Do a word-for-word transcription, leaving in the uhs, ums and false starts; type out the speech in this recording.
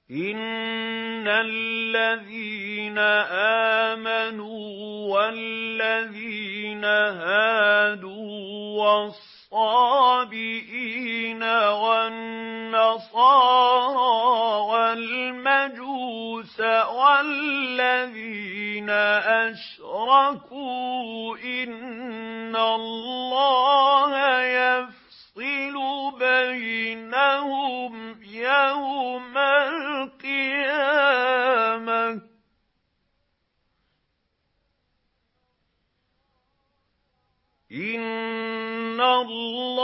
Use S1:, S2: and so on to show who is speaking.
S1: إِنَّ الَّذِينَ آمَنُوا وَالَّذِينَ هَادُوا وَالصَّابِئِينَ وَالنَّصَارَىٰ وَالْمَجُوسَ وَالَّذِينَ أَشْرَكُوا إِنَّ اللَّهَ يَفْصِلُ بَيْنَهُمْ يَوْمَ الْقِيَامَةِ ۗ إِنَّ اللَّهَ